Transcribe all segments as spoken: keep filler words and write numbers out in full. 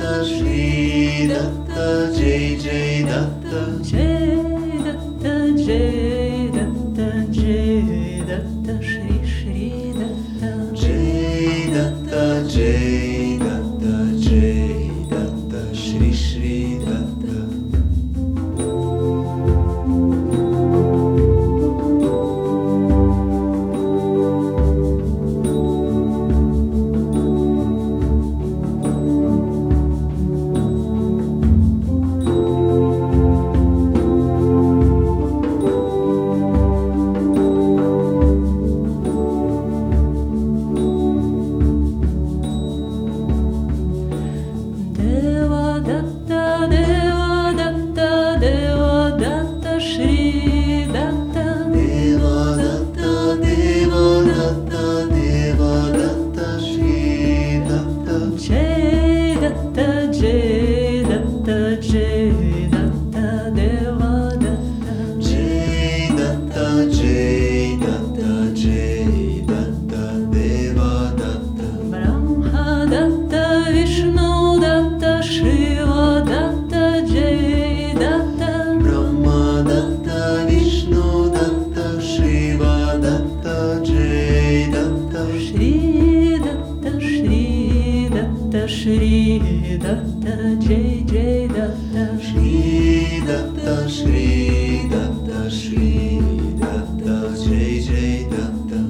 Datta Shri Datta Jai Jai Datta Jai Datta Jai Datta Jai Datta Shri Shri Datta Jai Datta Jai Datta Jai Datta Shri Shri Datta Deva Datta Deva Datta Deva Datta Shri Datta Deva Datta Deva Datta Deva Datta Shri Datta Jai Datta Jai Datta Jai Datta Deva Datta Jai Datta Jai Datta Jai Datta Deva Datta Brahma Datta Vishnu Datta Shiva Datta Jai Datta Brahma Datta Vishnu Datta Shiva Datta Jai Datta Shri Datta Shri Datta Shri Datta Jai Jai Datta Shri Datta Shri Datta Shri Datta Jai Jai Datta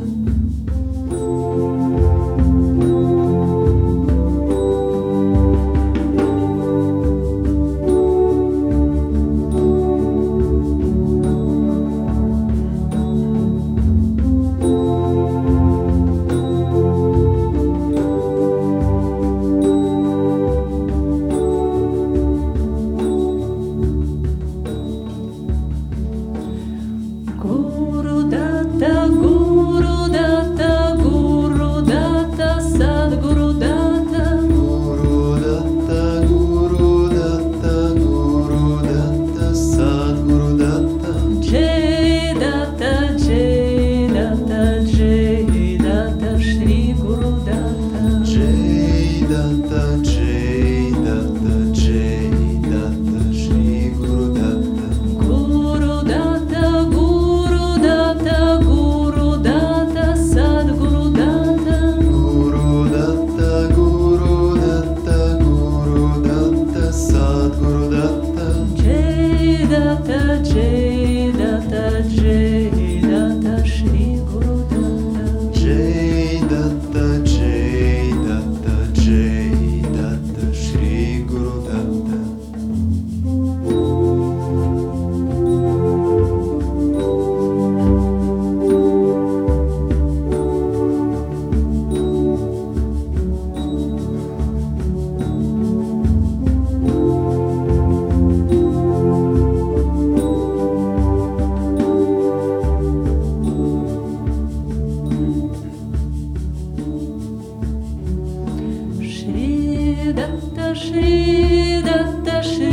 Guru Datta Guru Datta Guru Datta Sadguru Datta Guru Datta Guru Datta Guru Datta Sadguru Datta Jai Datta Jai Datta Jai Datta Shri Guru Datta Jai Datta Jai Datta Jai Datta Shri Guru Datta Guru Datta Guru Datta Guru Datta Sadguru Datta Guru Datta Guru Datta Guru Datta Sadguru Datta Jai Datta Jai Datta Jai Datta Shri Guru Datta Jai Datta Jai Datta Jai Datta Shri Guru Datta Shri Datta Shri Datta Shri